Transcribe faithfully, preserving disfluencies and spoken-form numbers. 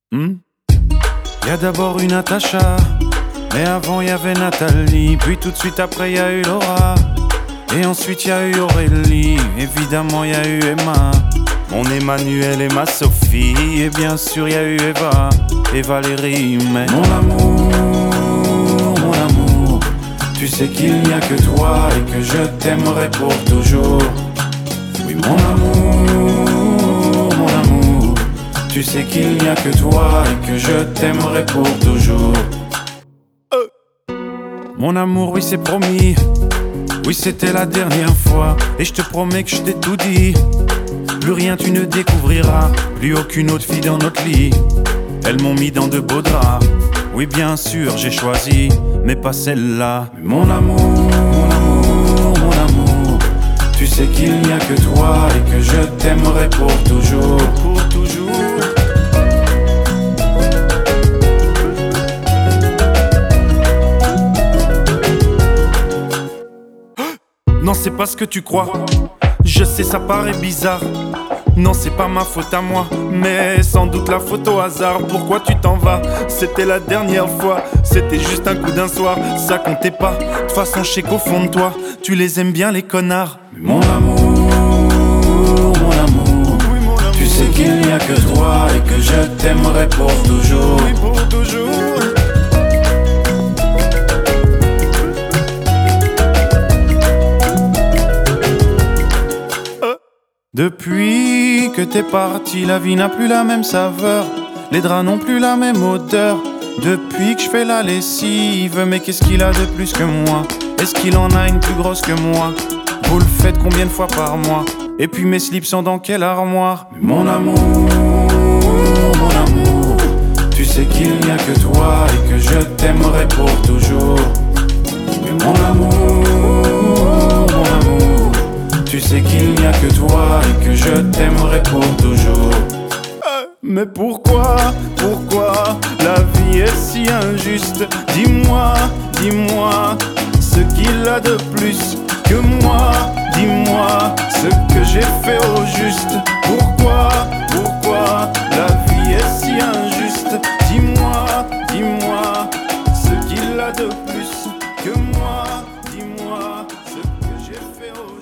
Hmm? Y a d'abord eu Natacha, mais avant y avait Nathalie, puis tout de suite après y a eu Laura, et ensuite y a eu Aurélie, évidemment y a eu Emma, mon Emmanuel et ma Sophie, et bien sûr y a eu Eva et Valérie, mais mon amour, mon amour, tu sais qu'il n'y a que toi et que je t'aimerai pour toujours. Oui mon amour, mon amour, tu sais qu'il n'y a que toi et que je t'aimerai pour toujours. euh. Mon amour, oui c'est promis, oui c'était la dernière fois, et je te promets que je t'ai tout dit. Plus rien tu ne découvriras, plus aucune autre fille dans notre lit. Elles m'ont mis dans de beaux draps, oui bien sûr j'ai choisi, mais pas celle-là. Mon amour, mon amour, mon amour, tu sais qu'il n'y a que toi et que je t'aimerai pour toujours, pour toujours. Non c'est pas ce que tu crois, je sais ça paraît bizarre. Non c'est pas ma faute à moi, mais sans doute la faute au hasard. Pourquoi tu t'en vas? C'était la dernière fois, c'était juste un coup d'un soir, ça comptait pas. De toute façon je sais qu'au fond de toi, tu les aimes bien les connards. Mais mon amour, mon amour, oui, mon amour, tu sais qu'il n'y a que toi et que je t'aimerai pour toujours. Oui, pour toujours. Depuis que t'es parti, la vie n'a plus la même saveur, les draps n'ont plus la même odeur. Depuis que je fais la lessive, mais qu'est-ce qu'il a de plus que moi? Est-ce qu'il en a une plus grosse que moi? Vous le faites combien de fois par mois? Et puis mes slips sont dans quelle armoire? Mais mon amour, mon amour, tu sais qu'il n'y a que toi et que je t'aimerai pour toujours. Mais mon amour, mon amour, tu sais qu'il n'y a que toi et que je t'aimerai pour toujours. Mais pourquoi, pourquoi la vie est si injuste? Dis-moi, dis-moi ce qu'il a de plus que moi. Dis-moi ce que j'ai fait au juste. Pourquoi, pourquoi la vie est si injuste? Dis-moi, dis-moi ce qu'il a de plus que moi. Dis-moi ce que j'ai fait au juste.